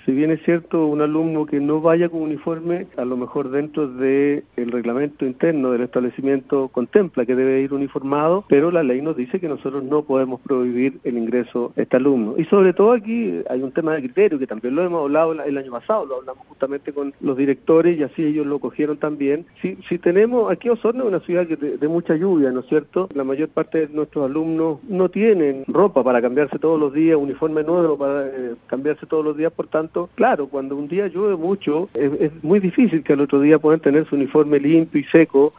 Si bien es cierto, un alumno que no vaya con uniforme, a lo mejor dentro del reglamento interno del establecimiento contempla que debe ir uniformado, pero la ley nos dice que nosotros no podemos prohibir el ingreso a este alumno. Y sobre todo aquí hay un tema de criterio, que también lo hemos hablado el año pasado, lo hablamos justamente con los directores y así ellos lo cogieron también. Si tenemos, aquí Osorno es una ciudad que de mucha lluvia, ¿no es cierto? La mayor parte de nuestros alumnos no tienen ropa para cambiarse todos los días, uniforme nuevo para cambiarse todos los días, por tanto, claro, cuando un día llueve mucho, es muy difícil que al otro día puedan tener su uniforme limpio y seco